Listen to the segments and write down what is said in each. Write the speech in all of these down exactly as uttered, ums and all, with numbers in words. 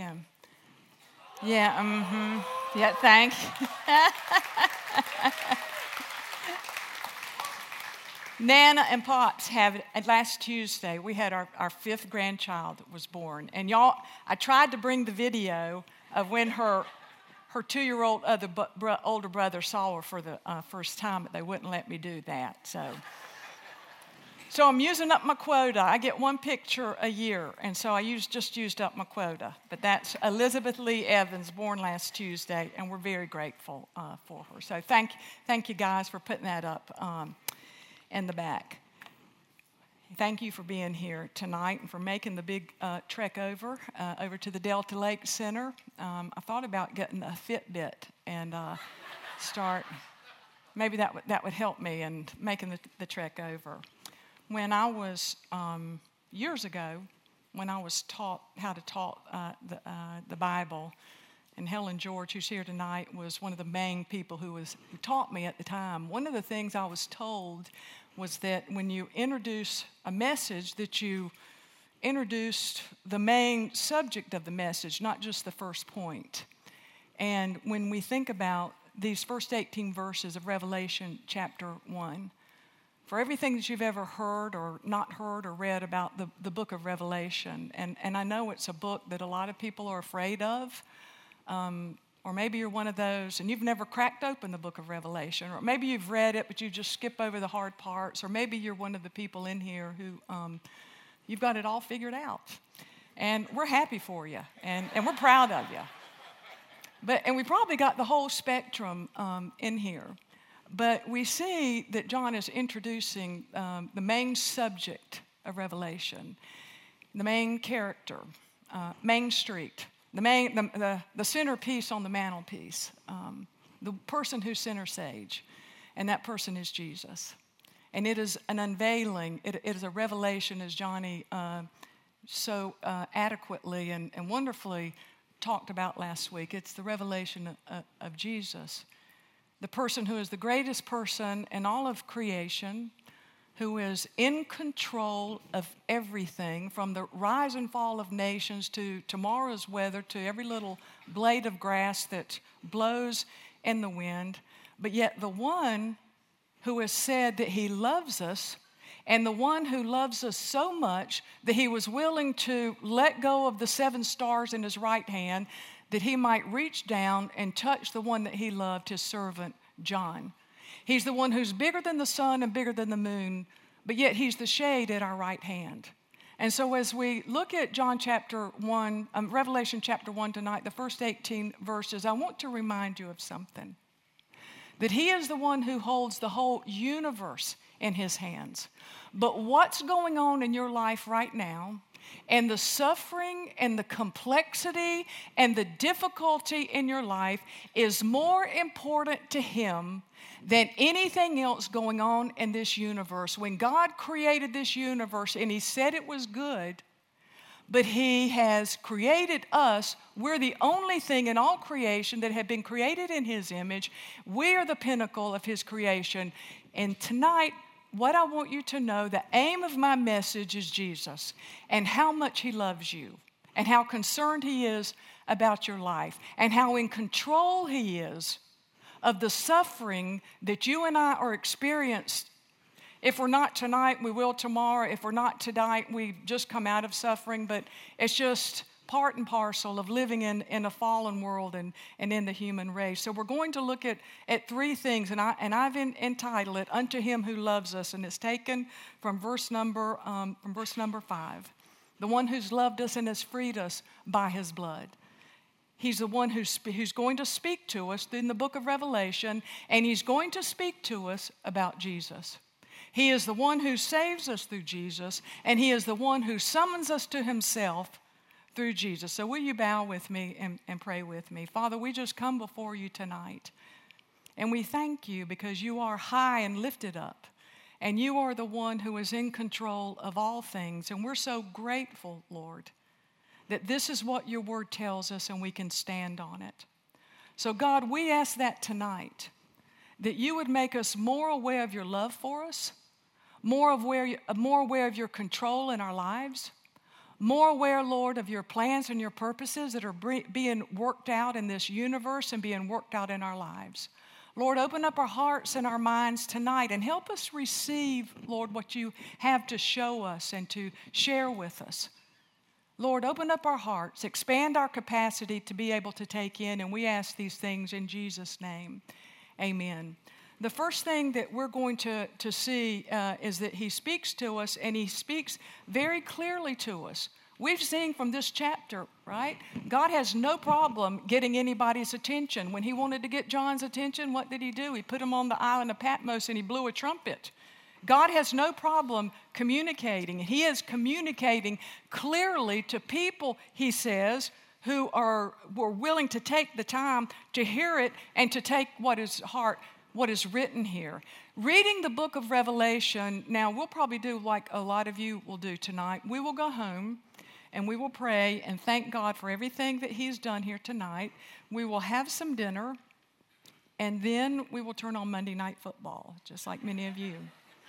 Yeah. Yeah, mm-hmm. Yeah, thanks. Nana and Pops have, last Tuesday, we had our, our fifth grandchild that was born. And y'all, I tried to bring the video of when her her two-year-old other bro, older brother saw her for the uh, first time, but they wouldn't let me do that. So, so I'm using up my quota. I get one picture a year, and so I used, just used up my quota. But that's Elizabeth Lee Evans, born last Tuesday, and we're very grateful uh, for her. So thank, thank you guys for putting that up um, in the back. Thank you for being here tonight and for making the big uh, trek over, uh, over to the Delta Lake Center. Um, I thought about getting a Fitbit and uh, start, maybe that would, that would help me in making the, the trek over. When I was, um, years ago, when I was taught how to taught uh, the, uh, the Bible, and Helen George, who's here tonight, was one of the main people who, was, who taught me at the time. One of the things I was told was that when you introduce a message, that you introduced the main subject of the message, not just the first point. And when we think about these first eighteen verses of Revelation chapter one, for everything that you've ever heard or not heard or read about the, the book of Revelation, and, and I know it's a book that a lot of people are afraid of, um, or maybe you're one of those and you've never cracked open the book of Revelation. Or maybe you've read it, but you just skip over the hard parts. Or maybe you're one of the people in here who um, you've got it all figured out. And we're happy for you. And, and we're proud of you. But And we probably got the whole spectrum um, in here. But we see that John is introducing um, the main subject of Revelation, the main character, uh, Main Street. The main, the, the, the centerpiece on the mantelpiece, um, the person who's center stage, and that person is Jesus. And it is an unveiling, it, it is a revelation, as Johnny uh, so uh, adequately and, and wonderfully talked about last week. It's the revelation of, of, of Jesus, the person who is the greatest person in all of creation, who is in control of everything, from the rise and fall of nations to tomorrow's weather, to every little blade of grass that blows in the wind. But yet the one who has said that he loves us, and the one who loves us so much that he was willing to let go of the seven stars in his right hand, that he might reach down and touch the one that he loved, his servant John. He's the one who's bigger than the sun and bigger than the moon, but yet he's the shade at our right hand. And so as we look at John chapter one, um, Revelation chapter one tonight, the first eighteen verses, I want to remind you of something. That he is the one who holds the whole universe in his hands. But what's going on in your life right now, and the suffering and the complexity and the difficulty in your life is more important to him than anything else going on in this universe. When God created this universe and he said it was good, but he has created us, we're the only thing in all creation that have been created in his image. We are the pinnacle of his creation. And tonight, what I want you to know, the aim of my message is Jesus and how much he loves you and how concerned he is about your life and how in control he is of the suffering that you and I are experiencing. If we're not tonight, we will tomorrow. If we're not tonight, we just come out of suffering. But it's just part and parcel of living in, in a fallen world and, and in the human race. So we're going to look at, at three things, and, I, and I've in, entitled it, Unto Him Who Loves Us, and it's taken from verse number, um, from verse number five. The one who's loved us and has freed us by his blood. He's the one who's, who's going to speak to us in the book of Revelation, and he's going to speak to us about Jesus. He is the one who saves us through Jesus, and he is the one who summons us to himself through Jesus. So will you bow with me and, and pray with me? Father, we just come before you tonight, and we thank you because you are high and lifted up, and you are the one who is in control of all things. And we're so grateful, Lord, that this is what your word tells us and we can stand on it. So God, we ask that tonight, that you would make us more aware of your love for us, more aware, more aware of your control in our lives, more aware, Lord, of your plans and your purposes that are being worked out in this universe and being worked out in our lives. Lord, open up our hearts and our minds tonight and help us receive, Lord, what you have to show us and to share with us. Lord, open up our hearts, expand our capacity to be able to take in, and we ask these things in Jesus' name. Amen. The first thing that we're going to, to see uh, is that he speaks to us, and he speaks very clearly to us. We've seen from this chapter, right? God has no problem getting anybody's attention. When he wanted to get John's attention, what did he do? He put him on the island of Patmos and he blew a trumpet. God has no problem communicating. He is communicating clearly to people, he says, who are were willing to take the time to hear it and to take what is heart, what is written here. Reading the book of Revelation, now we'll probably do like a lot of you will do tonight. We will go home and we will pray and thank God for everything that he's done here tonight. We will have some dinner, and then we will turn on Monday Night Football, just like many of you.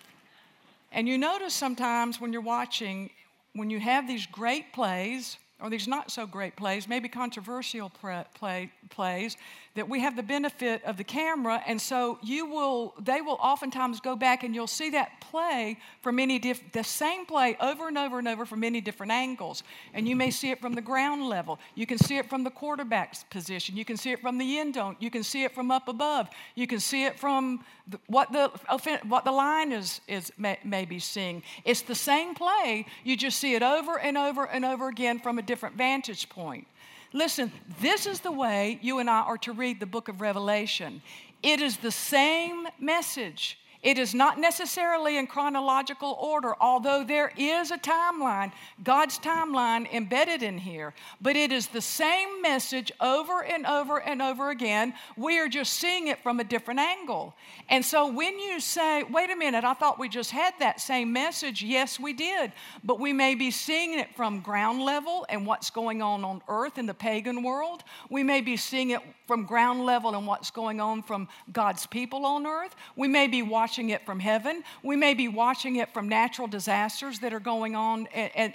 And you notice sometimes when you're watching, when you have these great plays, or these not so great plays, maybe controversial play, plays, that we have the benefit of the camera, and so you will, they will oftentimes go back and you'll see that play from many diff- the same play over and over and over from many different angles. And you may see it from the ground level. You can see it from the quarterback's position. You can see it from the end zone. You can see it from up above. You can see it from the, what the what the line is is may, maybe seeing. It's the same play. You just see it over and over and over again from a different vantage point. Listen, this is the way you and I are to read the book of Revelation. It is the same message. It is not necessarily in chronological order, although there is a timeline, God's timeline embedded in here. But it is the same message over and over and over again. We are just seeing it from a different angle. And so when you say, wait a minute, I thought we just had that same message. Yes, we did. But we may be seeing it from ground level and what's going on on earth in the pagan world. We may be seeing it from ground level and what's going on from God's people on earth. We may be watching it from heaven. We may be watching it from natural disasters that are going on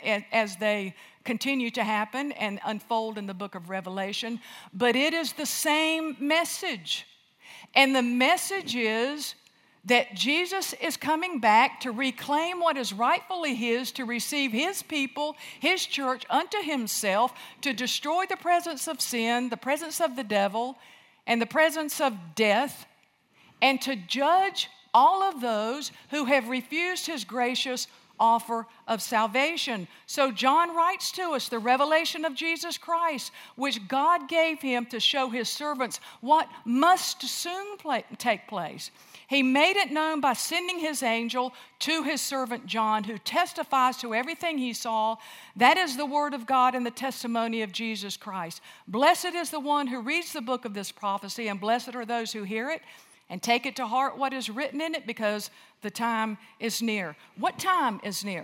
as they continue to happen and unfold in the book of Revelation. But it is the same message. And the message is that Jesus is coming back to reclaim what is rightfully his, to receive his people, his church unto himself, to destroy the presence of sin, the presence of the devil, and the presence of death, and to judge all of those who have refused his gracious offer of salvation. So John writes to us the revelation of Jesus Christ, which God gave him to show his servants what must soon play, take place. He made it known by sending his angel to his servant John, who testifies to everything he saw. That is the word of God and the testimony of Jesus Christ. Blessed is the one who reads the book of this prophecy, and blessed are those who hear it and take it to heart what is written in it, because the time is near. What time is near?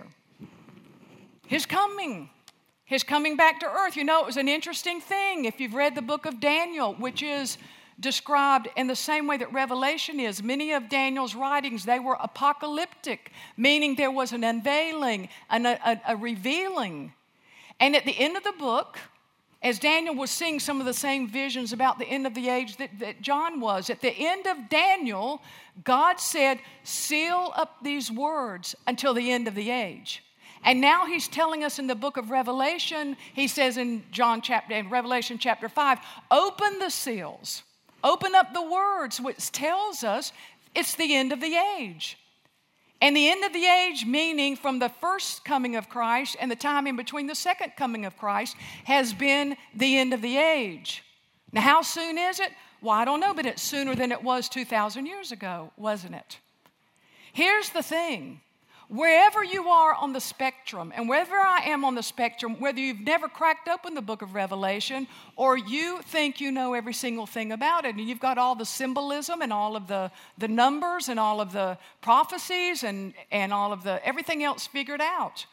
His coming. His coming back to earth. You know, it was an interesting thing. If you've read the book of Daniel, which is described in the same way that Revelation is, many of Daniel's writings, they were apocalyptic, meaning there was an unveiling, an, a, a revealing. And at the end of the book, as Daniel was seeing some of the same visions about the end of the age that, that John was, at the end of Daniel, God said, seal up these words until the end of the age. And now he's telling us in the book of Revelation, he says in John chapter, in Revelation chapter five, open the seals, open up the words, which tells us it's the end of the age. And the end of the age, meaning from the first coming of Christ and the time in between the second coming of Christ, has been the end of the age. Now, how soon is it? Well, I don't know, but it's sooner than it was two thousand years ago, wasn't it? Here's the thing. Wherever you are on the spectrum, and wherever I am on the spectrum, whether you've never cracked open the book of Revelation or you think you know every single thing about it, and you've got all the symbolism and all of the, the numbers and all of the prophecies and, and all of the everything else figured out.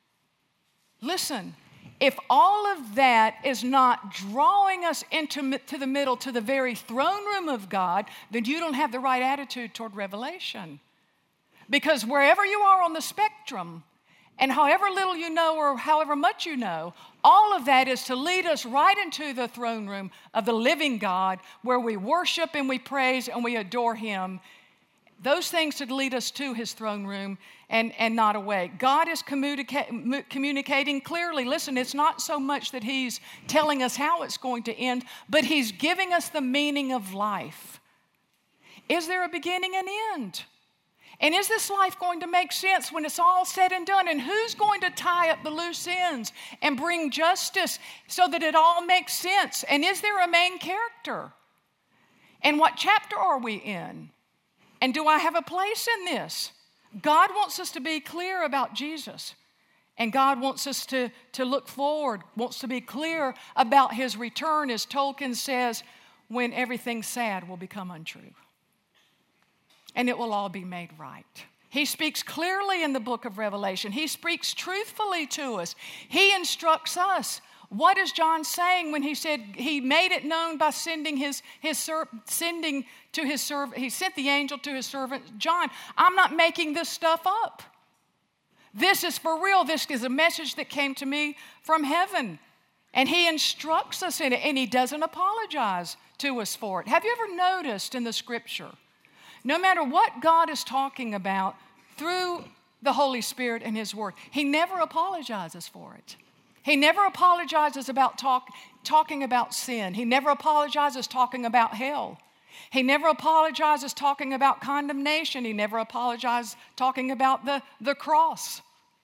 Listen, if all of that is not drawing us into to the middle, to the very throne room of God, then you don't have the right attitude toward Revelation. Because wherever you are on the spectrum, And however little you know or however much you know, all of that is to lead us right into the throne room of the living God, where we worship and we praise and we adore him. Those things to lead us to his throne room and, and not away. God is communica- communicating clearly. Listen, it's not so much that he's telling us how it's going to end, but he's giving us the meaning of life. Is there a beginning and end? And is this life going to make sense when it's all said and done? And who's going to tie up the loose ends and bring justice so that it all makes sense? And is there a main character? And what chapter are we in? And do I have a place in this? God wants us to be clear about Jesus. And God wants us to, to look forward, wants to be clear about his return, as Tolkien says, when everything sad will become untrue. And it will all be made right. He speaks clearly in the book of Revelation. He speaks truthfully to us. He instructs us. What is John saying when he said he made it known by sending his, his ser- sending to his servant? He sent the angel to his servant John. I'm not making this stuff up. This is for real. This is a message that came to me from heaven. And he instructs us in it, and he doesn't apologize to us for it. Have you ever noticed in the scripture, no matter what God is talking about through the Holy Spirit and his word, he never apologizes for it. He never apologizes about talk, talking about sin. He never apologizes talking about hell. He never apologizes talking about condemnation. He never apologizes talking about the, the cross.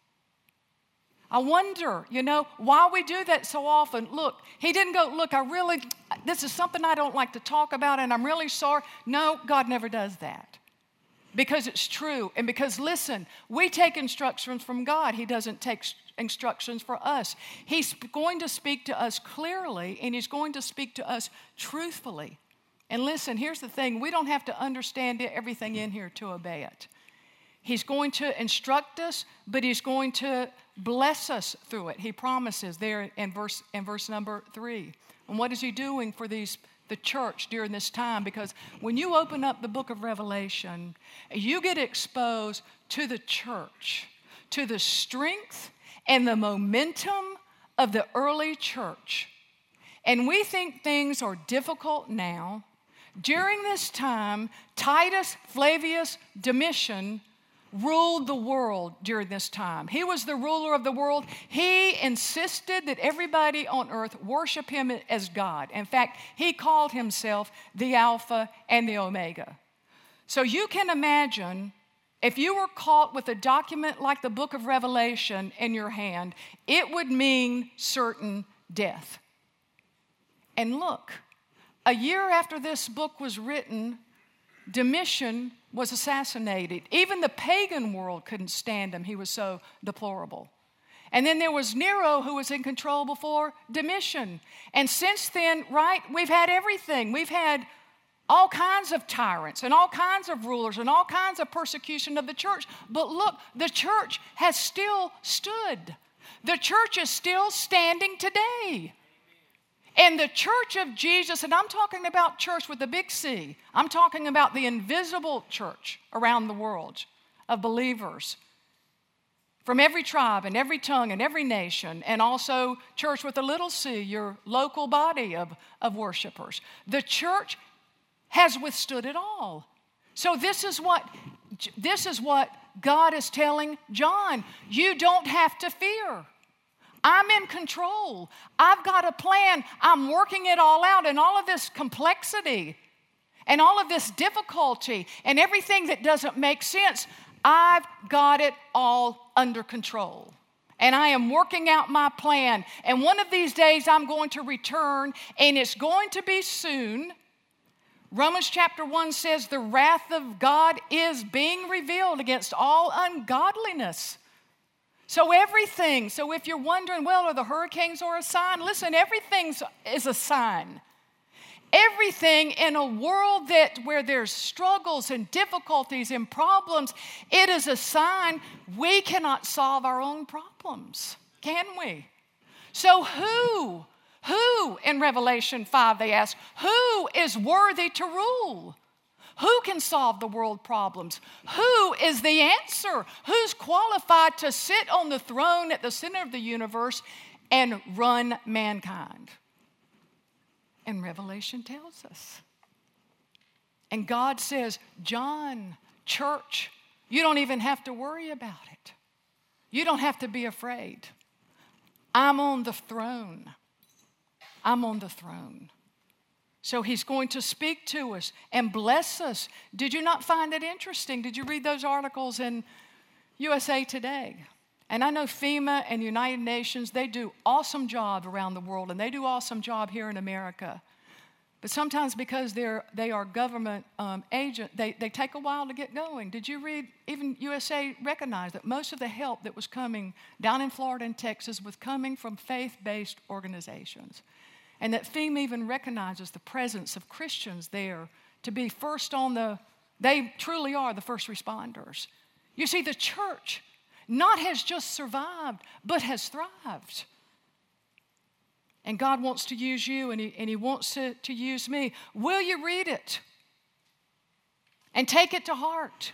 I wonder, you know, why we do that so often. Look, he didn't go, look, I really, this is something I don't like to talk about and I'm really sorry. No, God never does that. Because it's true. And because, listen, we take instructions from God. He doesn't take instructions for us. He's going to speak to us clearly, and he's going to speak to us truthfully. And listen, here's the thing. We don't have to understand everything in here to obey it. He's going to instruct us, but he's going to bless us through it. He promises there in verse, in verse number three. And what is he doing for these the church during this time? Because when you open up the book of Revelation, you get exposed to the church, to the strength and the momentum of the early church. And we think things are difficult now. During this time, Titus Flavius Domitian ruled the world during this time. He was the ruler of the world. He insisted that everybody on earth worship him as God. In fact, he called himself the Alpha and the Omega. So you can imagine, if you were caught with a document like the book of Revelation in your hand, it would mean certain death. And look, a year after this book was written, Domitian was assassinated. Even the pagan world couldn't stand him. He was so deplorable. And then there was Nero, who was in control before Domitian. And since then, right, we've had everything. We've had all kinds of tyrants and all kinds of rulers and all kinds of persecution of the church. But look, the church has still stood. The church is still standing today. And the church of Jesus, and I'm talking about church with a big C. I'm talking about the invisible church around the world of believers from every tribe and every tongue and every nation, and also church with a little c, your local body of, of worshipers. The church has withstood it all. So this is what this is what God is telling John. You don't have to fear. I'm in control. I've got a plan. I'm working it all out, and all of this complexity and all of this difficulty and everything that doesn't make sense, I've got it all under control. And I am working out my plan. And one of these days I'm going to return, and it's going to be soon. Romans chapter one says the wrath of God is being revealed against all ungodliness. So everything, so if you're wondering, well, are the hurricanes or a sign? Listen, everything is a sign. Everything in a world that where there's struggles and difficulties and problems, it is a sign we cannot solve our own problems, can we? So who, who in Revelation five, they ask, who is worthy to rule? Who can solve the world problems? Who is the answer? Who's qualified to sit on the throne at the center of the universe and run mankind? And Revelation tells us. And God says, John, church, you don't even have to worry about it. You don't have to be afraid. I'm on the throne. I'm on the throne. So he's going to speak to us and bless us. Did you not find it interesting? Did you read those articles in U S A Today? And I know FEMA and United Nations, they do awesome job around the world, and they do awesome job here in America. But sometimes because they're, they are government um, agent, they, they take a while to get going. Did you read, even U S A recognized that most of the help that was coming down in Florida and Texas was coming from faith-based organizations. And that FEMA even recognizes the presence of Christians there to be first on the, they truly are the first responders. You see, the church not has just survived, but has thrived. And God wants to use you, and He, and he wants to, to use me. Will you read it? And take it to heart.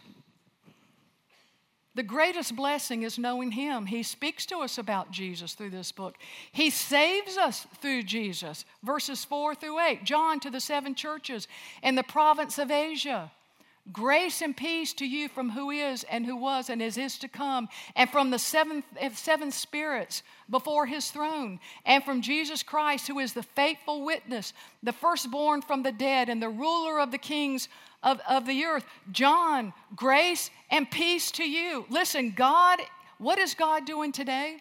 The greatest blessing is knowing Him. He speaks to us about Jesus through this book. He saves us through Jesus. Verses four through eight. John to the seven churches in the province of Asia. Grace and peace to you from who is and who was and is is to come, and from the seven, seven spirits before His throne, and from Jesus Christ, who is the faithful witness, the firstborn from the dead, and the ruler of the kings of, of the earth. John, grace and peace to you. Listen, God, what is God doing today?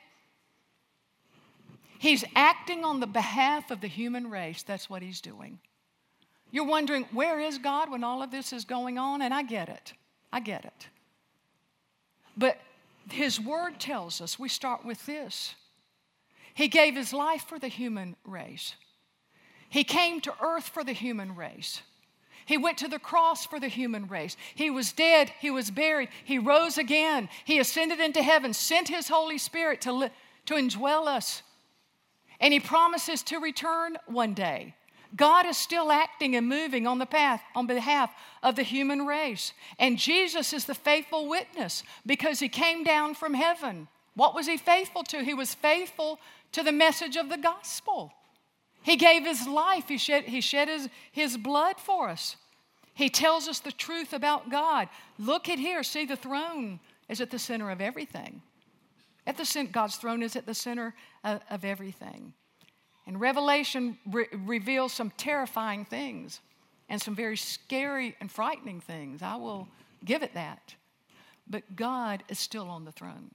He's acting on the behalf of the human race. That's what He's doing. You're wondering, where is God when all of this is going on? And I get it. I get it. But His Word tells us, we start with this. He gave His life for the human race. He came to earth for the human race. He went to the cross for the human race. He was dead. He was buried. He rose again. He ascended into heaven, sent His Holy Spirit to, li- to indwell us. And He promises to return one day. God is still acting and moving on the path on behalf of the human race. And Jesus is the faithful witness because He came down from heaven. What was He faithful to? He was faithful to the message of the gospel. He gave His life. He shed, he shed his, his blood for us. He tells us the truth about God. Look at here. See, the throne is at the center of everything. At the center, God's throne is at the center of, of everything. And Revelation re- reveals some terrifying things and some very scary and frightening things. I will give it that. But God is still on the throne.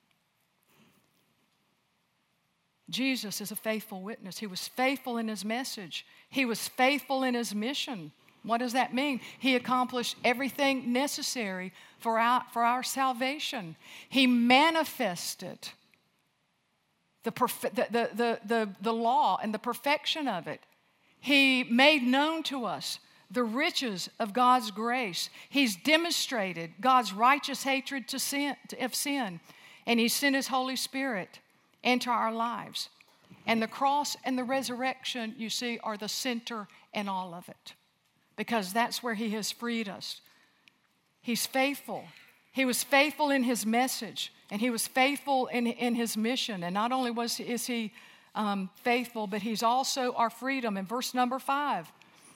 Jesus is a faithful witness. He was faithful in His message. He was faithful in His mission. What does that mean? He accomplished everything necessary for our, for our salvation. He manifested The, perf- the, the, the, the, the law and the perfection of it. He made known to us the riches of God's grace. He's demonstrated God's righteous hatred to sin, to, of sin. And He sent His Holy Spirit into our lives. And the cross and the resurrection, you see, are the center in all of it. Because that's where He has freed us. He's faithful. He was faithful in His message. And He was faithful in, in His mission. And not only was is He um, faithful, but He's also our freedom. In verse number five.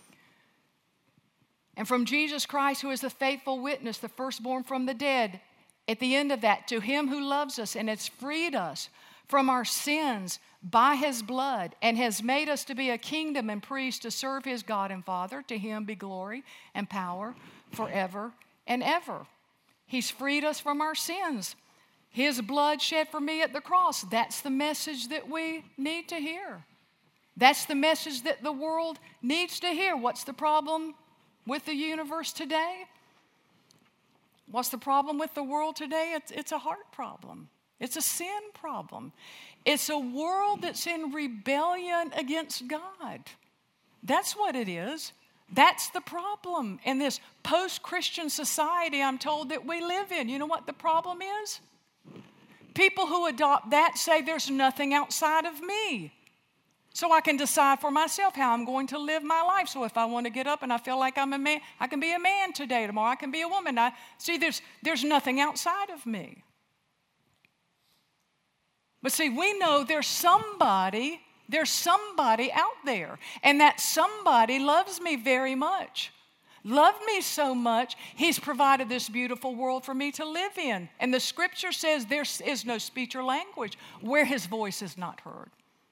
And from Jesus Christ, who is the faithful witness, the firstborn from the dead. At the end of that, to Him who loves us and has freed us from our sins by His blood and has made us to be a kingdom and priests to serve His God and Father. To Him be glory and power forever and ever. He's freed us from our sins. His blood shed for me at the cross. That's the message that we need to hear. That's the message that the world needs to hear. What's the problem with the universe today? What's the problem with the world today? It's, it's a heart problem. It's a sin problem. It's a world that's in rebellion against God. That's what it is. That's the problem in this post-Christian society I'm told that we live in. You know what the problem is? People who adopt that say there's nothing outside of me. So I can decide for myself how I'm going to live my life. So if I want to get up and I feel like I'm a man, I can be a man today. Tomorrow I can be a woman. I, see, there's, there's nothing outside of me. But see, we know there's somebody, there's somebody out there. And that somebody loves me very much. Loved me so much, he's provided this beautiful world for me to live in. And the scripture says there is no speech or language where his voice is not heard.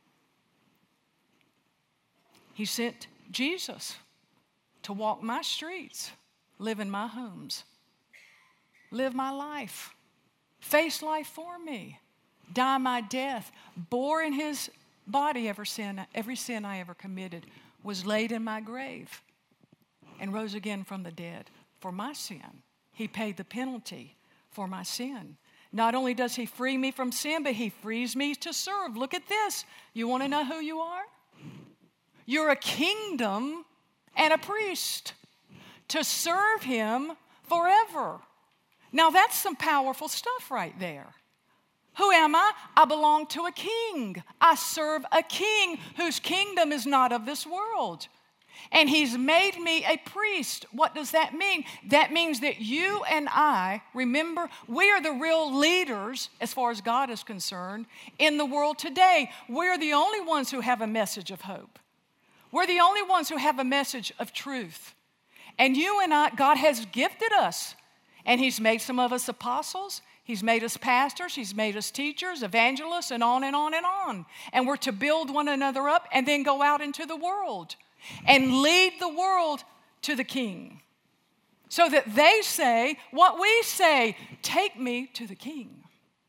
He sent Jesus to walk my streets, live in my homes, live my life, face life for me, die my death, bore in his body every sin, every sin I ever committed, was laid in my grave, and rose again from the dead for my sin. He paid the penalty for my sin. Not only does he free me from sin, but he frees me to serve. Look at this. You want to know who you are? You're a kingdom and a priest to serve him forever. Now that's some powerful stuff right there. Who am I? I belong to a king. I serve a king whose kingdom is not of this world. And he's made me a priest. What does that mean? That means that you and I, remember, we are the real leaders, as far as God is concerned, in the world today. We're the only ones who have a message of hope. We're the only ones who have a message of truth. And you and I, God has gifted us. And he's made some of us apostles. He's made us pastors. He's made us teachers, evangelists, and on and on and on. And we're to build one another up and then go out into the world and lead the world to the King. So that they say what we say, take me to the King.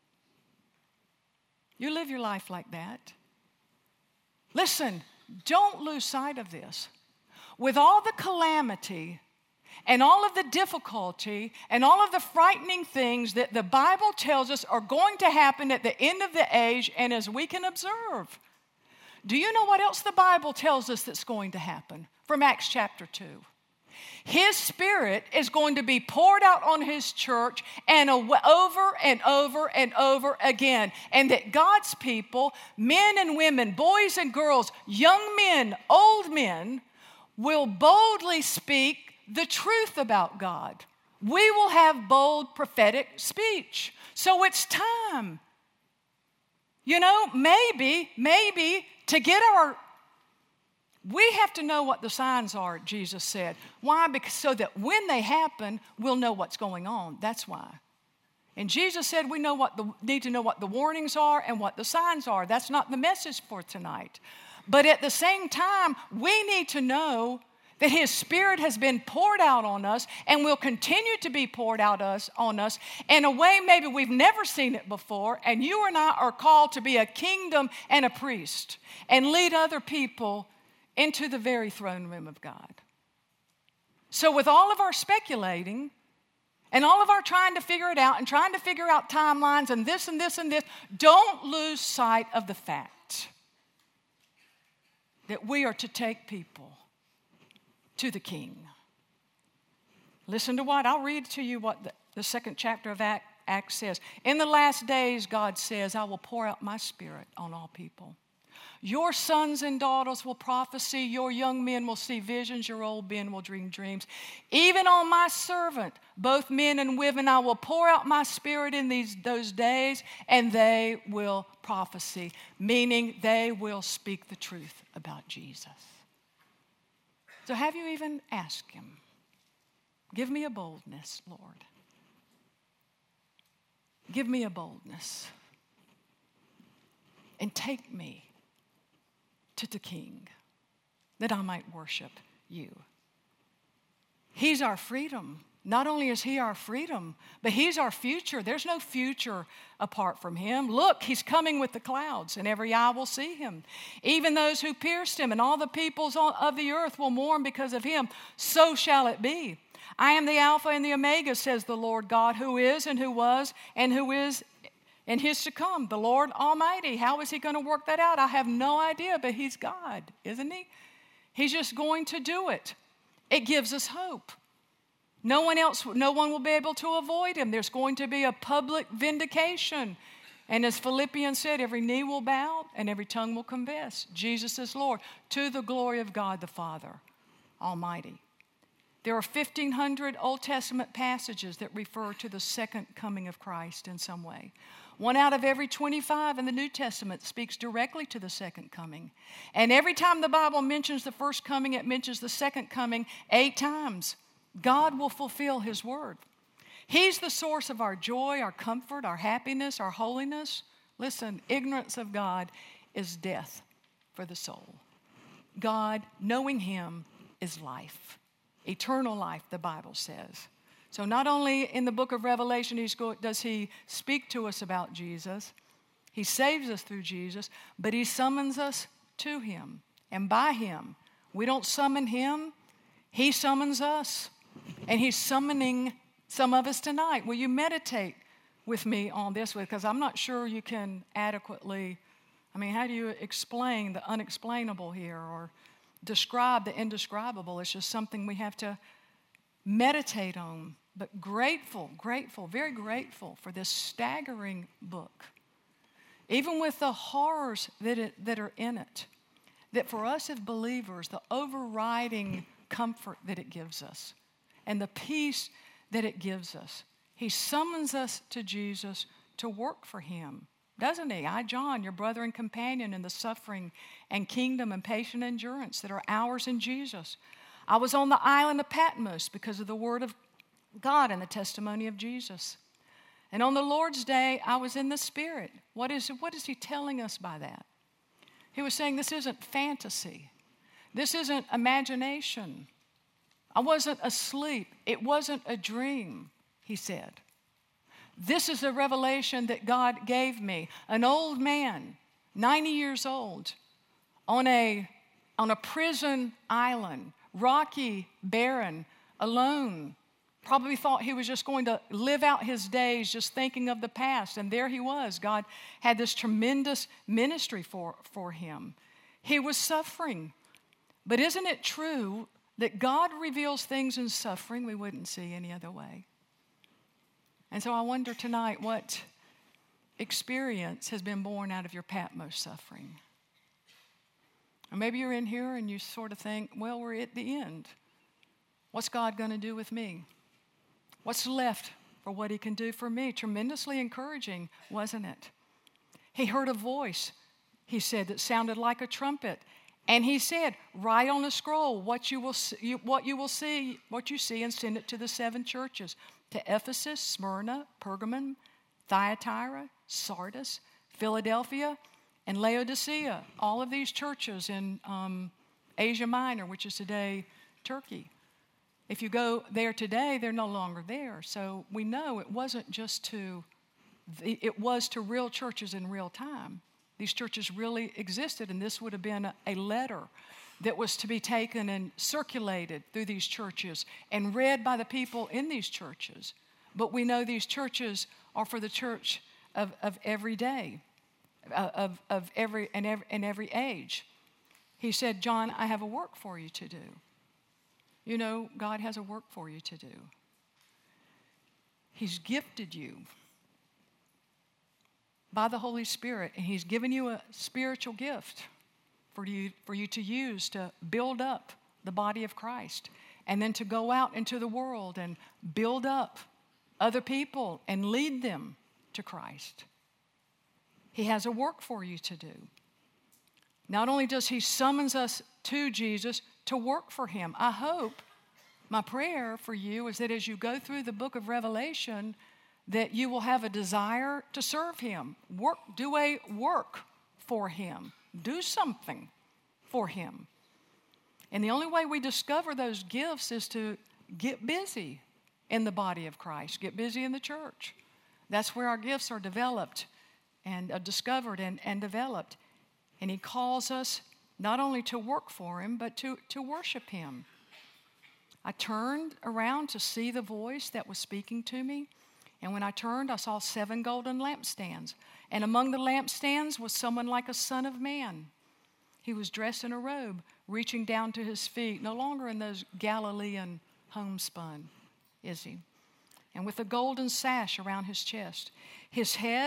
You live your life like that. Listen, don't lose sight of this. With all the calamity and all of the difficulty and all of the frightening things that the Bible tells us are going to happen at the end of the age and as we can observe, do you know what else the Bible tells us that's going to happen? From Acts chapter two. His Spirit is going to be poured out on his church and over and over and over again. And that God's people, men and women, boys and girls, young men, old men, will boldly speak the truth about God. We will have bold prophetic speech. So it's time. You know, maybe, maybe to get our, we have to know what the signs are, Jesus said. Why? Because so that when they happen, we'll know what's going on. That's why. And Jesus said we know what the, need to know what the warnings are and what the signs are. That's not the message for tonight. But at the same time, we need to know that his Spirit has been poured out on us and will continue to be poured out us, on us in a way maybe we've never seen it before. And you and I are called to be a kingdom and a priest and lead other people into the very throne room of God. So with all of our speculating and all of our trying to figure it out and trying to figure out timelines and this and this and this, don't lose sight of the fact that we are to take people to the King. Listen to what, I'll read to you what the, the second chapter of Act, Acts says. In the last days, God says, I will pour out my Spirit on all people. Your sons and daughters will prophesy, your young men will see visions, your old men will dream dreams. Even on my servant, both men and women, I will pour out my Spirit in these those days, and they will prophesy, meaning they will speak the truth about Jesus. So have you even asked him, give me a boldness, Lord. Give me a boldness. And take me to the King that I might worship you. He's our freedom. Not only is he our freedom, but he's our future. There's no future apart from him. Look, he's coming with the clouds, and every eye will see him. Even those who pierced him, and all the peoples of the earth will mourn because of him. So shall it be. I am the Alpha and the Omega, says the Lord God, who is and who was and who is and his to come, the Lord Almighty. How is he going to work that out? I have no idea, but he's God, isn't he? He's just going to do it. It gives us hope. No one else, no one will be able to avoid him. There's going to be a public vindication. And as Philippians said, every knee will bow and every tongue will confess Jesus is Lord, to the glory of God the Father Almighty. There are fifteen hundred Old Testament passages that refer to the second coming of Christ in some way. One out of every twenty-five in the New Testament speaks directly to the second coming. And every time the Bible mentions the first coming, it mentions the second coming eight times. God will fulfill His word. He's the source of our joy, our comfort, our happiness, our holiness. Listen, ignorance of God is death for the soul. God, knowing Him, is life. Eternal life, the Bible says. So not only in the book of Revelation does He speak to us about Jesus, He saves us through Jesus, but He summons us to Him. And by Him, we don't summon Him, He summons us. And He's summoning some of us tonight. Will you meditate with me on this? Because I'm not sure you can adequately, I mean, how do you explain the unexplainable here or describe the indescribable? It's just something we have to meditate on. But grateful, grateful, very grateful for this staggering book. Even with the horrors that, it, that are in it, that for us as believers, the overriding comfort that it gives us and the peace that it gives us. He summons us to Jesus to work for Him, doesn't He? I, John, your brother and companion in the suffering and kingdom and patient endurance that are ours in Jesus. I was on the island of Patmos because of the word of God and the testimony of Jesus. And on the Lord's day, I was in the Spirit. What is, what is He telling us by that? He was saying this isn't fantasy. This isn't imagination. I wasn't asleep. It wasn't a dream, He said. This is a revelation that God gave me. An old man, ninety years old, on a, on a prison island, rocky, barren, alone. Probably thought he was just going to live out his days just thinking of the past. And there he was. God had this tremendous ministry for, for him. He was suffering. But isn't it true that God reveals things in suffering we wouldn't see any other way? And so I wonder tonight what experience has been born out of your Patmos suffering. Or maybe you're in here and you sort of think, well, we're at the end. What's God going to do with me? What's left for what He can do for me? Tremendously encouraging, wasn't it? He heard a voice, he said, that sounded like a trumpet. And He said, write on a scroll what you will see, what you will see, what you see, and send it to the seven churches, to Ephesus, Smyrna, Pergamum, Thyatira, Sardis, Philadelphia, and Laodicea. All of these churches in um, Asia Minor, which is today Turkey. If you go there today, they're no longer there. So we know it wasn't just to, the, it was to real churches in real time. These churches really existed, and this would have been a, a letter that was to be taken and circulated through these churches and read by the people in these churches. But we know these churches are for the church of, of every day, of, of every, and every, and every age. He said, John, I have a work for you to do. You know, God has a work for you to do. He's gifted you by the Holy Spirit, and He's given you a spiritual gift for you, for you to use to build up the body of Christ, and then to go out into the world and build up other people and lead them to Christ. He has a work for you to do. Not only does He summons us to Jesus to work for Him, I hope, my prayer for you is that as you go through the book of Revelation, that you will have a desire to serve Him. Work, do a work for Him. Do something for Him. And the only way we discover those gifts is to get busy in the body of Christ. Get busy in the church. That's where our gifts are developed and uh, discovered and, and developed. And He calls us not only to work for Him, but to, to worship Him. I turned around to see the voice that was speaking to me. And when I turned, I saw seven golden lampstands. And among the lampstands was someone like a son of man. He was dressed in a robe, reaching down to his feet, no longer in those Galilean homespun, is he? And with a golden sash around his chest. His head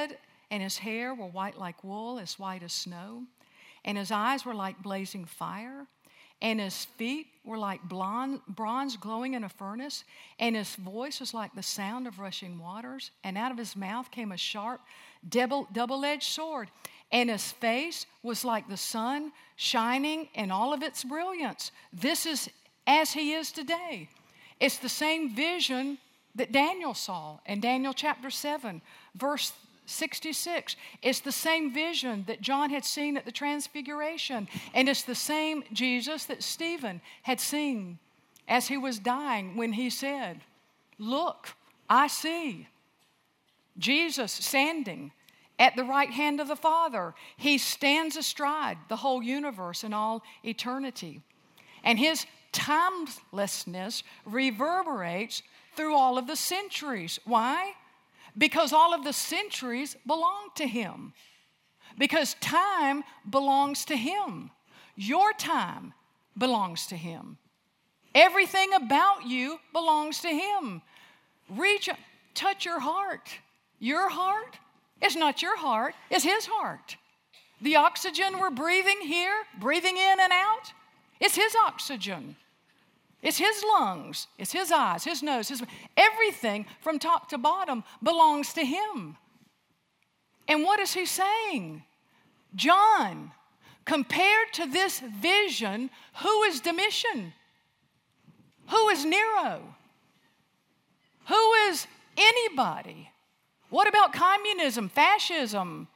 and his hair were white like wool, as white as snow, and his eyes were like blazing fire, and his feet were like blonde, bronze glowing in a furnace, and his voice was like the sound of rushing waters, and out of his mouth came a sharp double, double-edged sword, and his face was like the sun shining in all of its brilliance. This is as he is today. It's the same vision that Daniel saw in Daniel chapter seven, verse sixty-six. It's the same vision that John had seen at the Transfiguration. And it's the same Jesus that Stephen had seen as he was dying when he said, "Look, I see Jesus standing at the right hand of the Father. He stands astride the whole universe and all eternity. And his timelessness reverberates through all of the centuries." Why? Because all of the centuries belong to him. Because time belongs to him. Your time belongs to him. Everything about you belongs to him. Reach, touch your heart. Your heart is not your heart, it's his heart. The oxygen we're breathing here, breathing in and out, it's his oxygen. It's his lungs, it's his eyes, his nose, his everything from top to bottom belongs to him. And what is he saying? John, compared to this vision, who is Domitian? Who is Nero? Who is anybody? What about communism, fascism,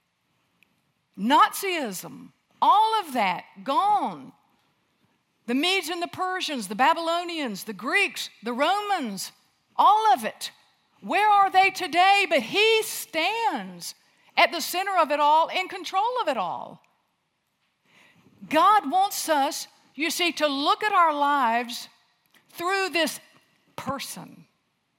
Nazism? All of that gone. The Medes and the Persians, the Babylonians, the Greeks, the Romans, all of it. Where are they today? But he stands at the center of it all, in control of it all. God wants us, you see, to look at our lives through this person.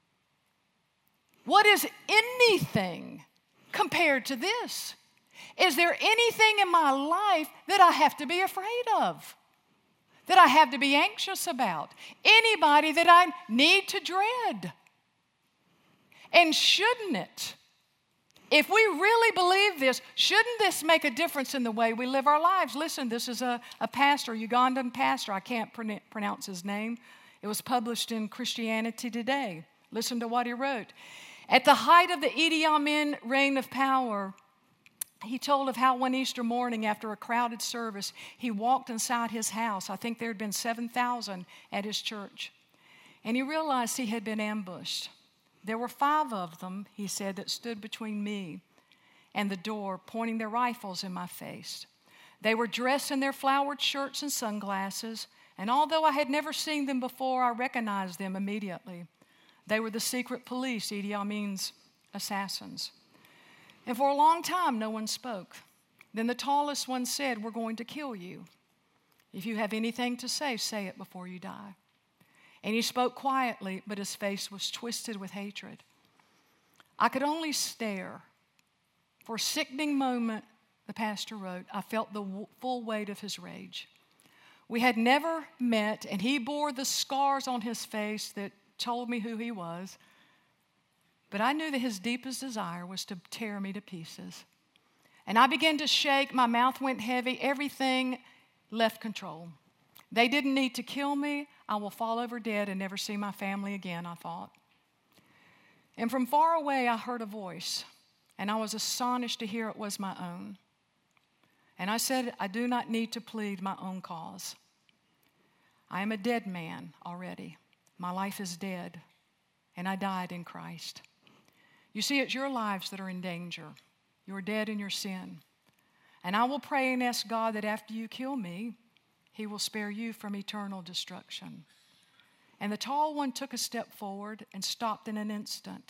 What is anything compared to this? Is there anything in my life that I have to be afraid of? That I have to be anxious about? Anybody that I need to dread? And shouldn't it? If we really believe this, shouldn't this make a difference in the way we live our lives? Listen, this is a, a pastor, a Ugandan pastor. I can't pron- pronounce his name. It was published in Christianity Today. Listen to what he wrote. At the height of the Idi Amin reign of power, he told of how one Easter morning after a crowded service, he walked inside his house. I think there had been seven thousand at his church. And he realized he had been ambushed. There were five of them, he said, that stood between me and the door, pointing their rifles in my face. They were dressed in their flowered shirts and sunglasses, and although I had never seen them before, I recognized them immediately. They were the secret police, Idi Amin's assassins. And for a long time, no one spoke. Then the tallest one said, "We're going to kill you. If you have anything to say, say it before you die." And he spoke quietly, but his face was twisted with hatred. I could only stare. For a sickening moment, the pastor wrote, I felt the w- full weight of his rage. We had never met, and he bore the scars on his face that told me who he was. But I knew that his deepest desire was to tear me to pieces. And I began to shake. My mouth went heavy. Everything left control. They didn't need to kill me. I will fall over dead and never see my family again, I thought. And from far away, I heard a voice, and I was astonished to hear it was my own. And I said, I do not need to plead my own cause. I am a dead man already. My life is dead, and I died in Christ. You see, it's your lives that are in danger. You're dead in your sin. And I will pray and ask God that after you kill me, He will spare you from eternal destruction. And the tall one took a step forward and stopped in an instant.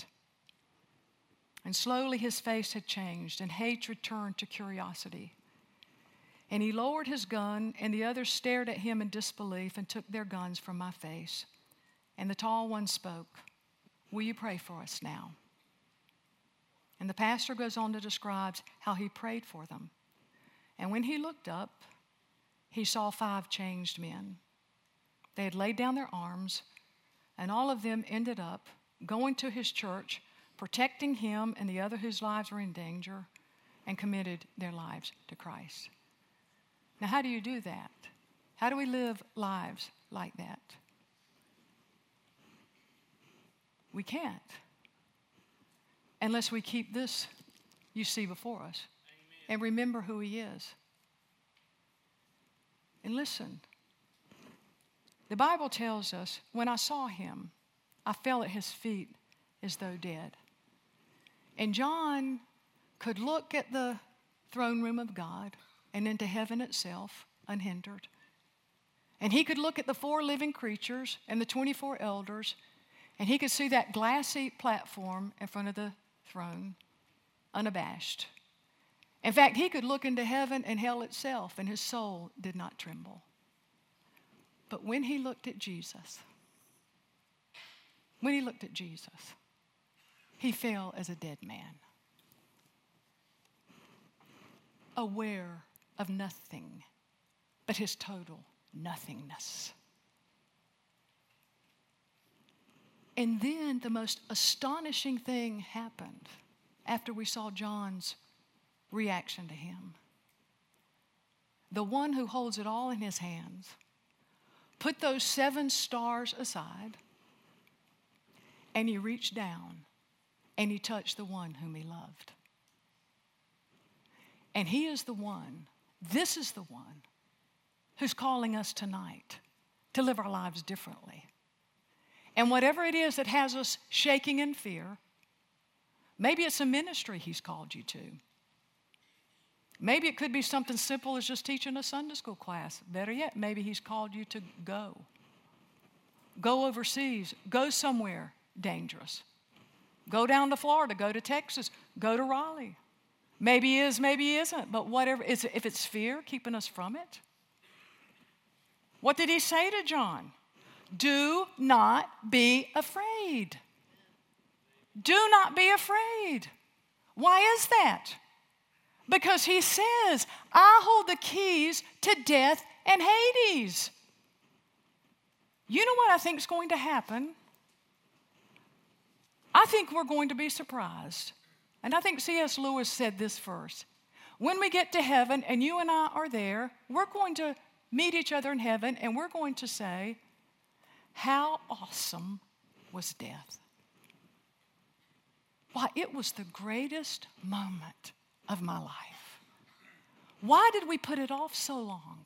And slowly his face had changed, and hatred turned to curiosity. And he lowered his gun, and the others stared at him in disbelief and took their guns from my face. And the tall one spoke, "Will you pray for us now?" And the pastor goes on to describe how he prayed for them. And when he looked up, he saw five changed men. They had laid down their arms, and all of them ended up going to his church, protecting him and the other whose lives were in danger, and committed their lives to Christ. Now, how do you do that? How do we live lives like that? We can't unless we keep this you see before us. Amen. And remember who he is. And listen, the Bible tells us, when I saw him, I fell at his feet as though dead. And John could look at the throne room of God and into heaven itself unhindered. And he could look at the four living creatures and the twenty-four elders, and he could see that glassy platform in front of the throne, unabashed. In fact, he could look into heaven and hell itself, and his soul did not tremble. But when he looked at Jesus, when he looked at Jesus, he fell as a dead man, aware of nothing but his total nothingness. And then the most astonishing thing happened after we saw John's reaction to him. The one who holds it all in his hands put those seven stars aside, and he reached down and he touched the one whom he loved. And he is the one, this is the one, who's calling us tonight to live our lives differently. And whatever it is that has us shaking in fear, maybe it's a ministry he's called you to. Maybe it could be something simple as just teaching a Sunday school class. Better yet, maybe he's called you to go. Go overseas. Go somewhere dangerous. Go down to Florida. Go to Texas. Go to Raleigh. Maybe he is, maybe he isn't. But whatever, if it's fear keeping us from it. What did he say to John? Do not be afraid. Do not be afraid. Why is that? Because he says, I hold the keys to death and Hades. You know what I think is going to happen? I think we're going to be surprised. And I think C S Lewis said this first. When we get to heaven and you and I are there, we're going to meet each other in heaven and we're going to say, how awesome was death? Why, it was the greatest moment of my life. Why did we put it off so long?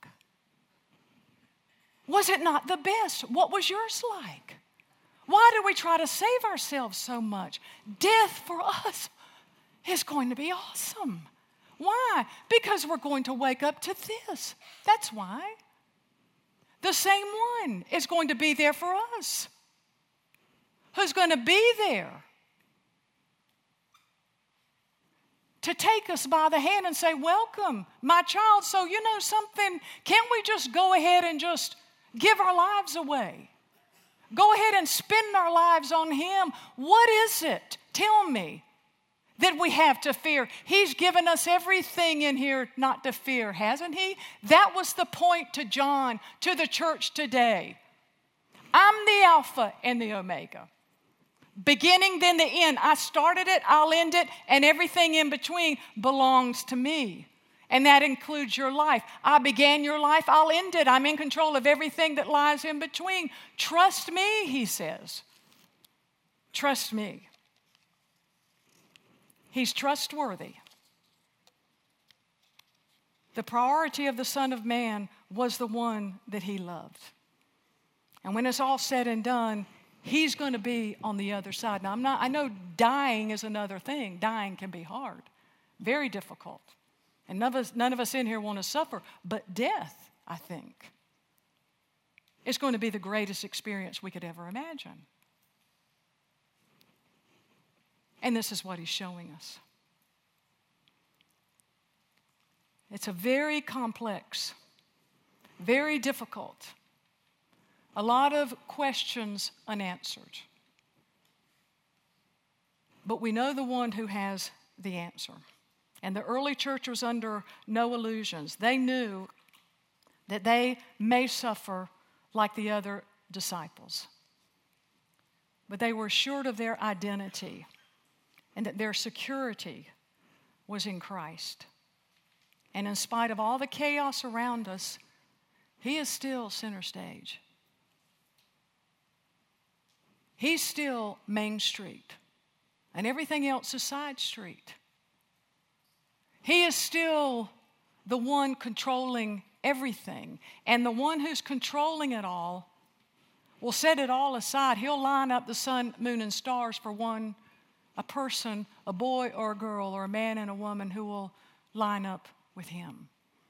Was it not the best? What was yours like? Why did we try to save ourselves so much? Death for us is going to be awesome. Why? Because we're going to wake up to this. That's why. The same one is going to be there for us. Who's going to be there to take us by the hand and say, welcome, my child. So you know something, can't we just go ahead and just give our lives away? Go ahead and spend our lives on him. What is it, tell me, that we have to fear? He's given us everything in here not to fear, hasn't he? That was the point to John, to the church today. I'm the Alpha and the Omega. Beginning, then the end. I started it, I'll end it, and everything in between belongs to me. And that includes your life. I began your life, I'll end it. I'm in control of everything that lies in between. Trust me, he says. Trust me. He's trustworthy. The priority of the Son of Man was the one that he loved. And when it's all said and done, he's going to be on the other side. Now, I'm not, I know dying is another thing. Dying can be hard, very difficult. And none of us, none of us in here want to suffer. But death, I think, is going to be the greatest experience we could ever imagine. And this is what he's showing us. It's a very complex, very difficult, a lot of questions unanswered. But we know the one who has the answer. And the early church was under no illusions. They knew that they may suffer like the other disciples. But they were assured of their identity. and that their security was in Christ. And in spite of all the chaos around us, He is still center stage. He's still Main Street, and everything else is side street. He is still the one controlling everything, and the one who's controlling it all will set it all aside. He'll line up the sun, moon, and stars for one, a person, a boy or a girl, or a man and a woman who will line up with Him.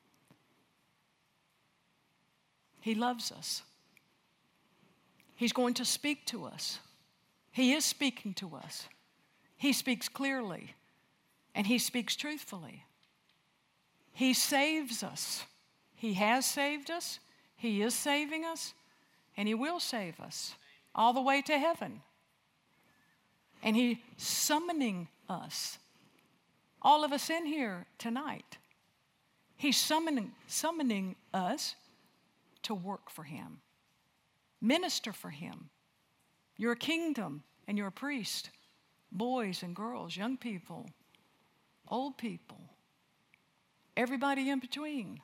He loves us. He's going to speak to us. He is speaking to us. He speaks clearly, and He speaks truthfully. He saves us. He has saved us. He is saving us, and He will save us all the way to heaven. And He's summoning us, all of us in here tonight. He's summoning, summoning us to work for Him, minister for Him. You're a kingdom and you're a priest, boys and girls, young people, old people, everybody in between,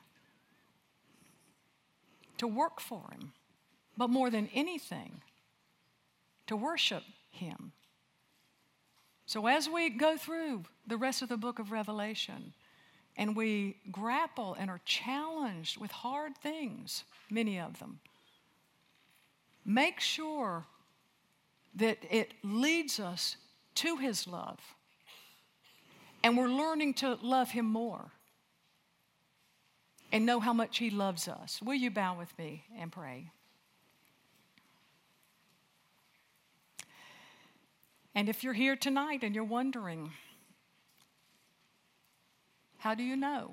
to work for Him, but more than anything, to worship Him. So as we go through the rest of the book of Revelation, and we grapple and are challenged with hard things, many of them, make sure that it leads us to His love. And we're learning to love Him more and know how much He loves us. Will you bow with me and pray? And if you're here tonight and you're wondering, how do you know?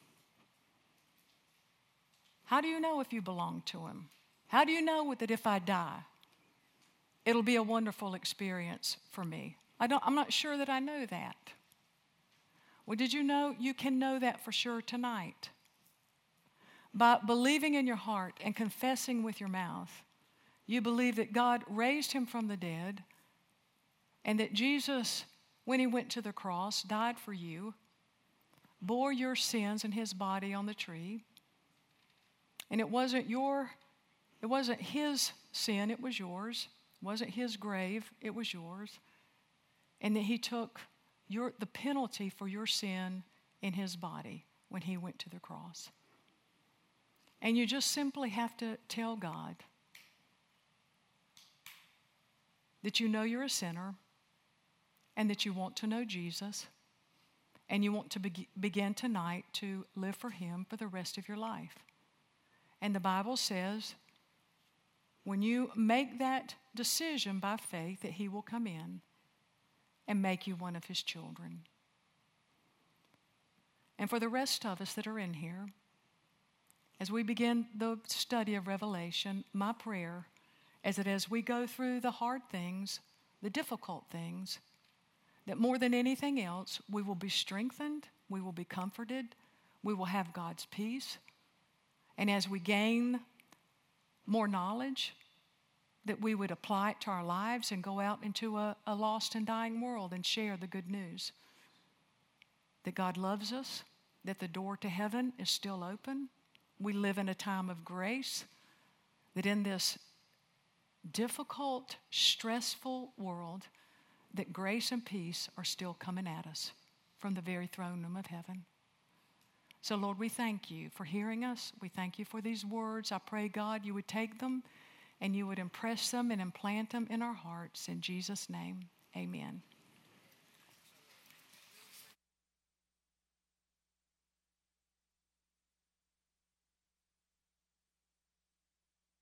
How do you know if you belong to Him? How do you know that if I die, it'll be a wonderful experience for me? I don't, I'm not sure that I know that. Well, did you know you can know that for sure tonight? By believing in your heart and confessing with your mouth, you believe that God raised Him from the dead, and that Jesus, when He went to the cross, died for you, bore your sins in His body on the tree. And it wasn't your, it wasn't His sin, it was yours. It wasn't His grave, it was yours. And that He took your, the penalty for your sin in His body when He went to the cross. And you just simply have to tell God that you know you're a sinner and that you want to know Jesus. And you want to be- begin tonight to live for Him for the rest of your life. And the Bible says, when you make that decision by faith, that He will come in and make you one of His children. And for the rest of us that are in here, as we begin the study of Revelation, my prayer is that as we go through the hard things, the difficult things, that more than anything else, we will be strengthened, we will be comforted, we will have God's peace. And as we gain more knowledge, that we would apply it to our lives and go out into a, a lost and dying world and share the good news. That God loves us, that the door to heaven is still open. We live in a time of grace, that in this difficult, stressful world, that grace and peace are still coming at us from the very throne room of heaven. So, Lord, we thank You for hearing us. We thank You for these words. I pray, God, You would take them and You would impress them and implant them in our hearts. In Jesus' name, amen.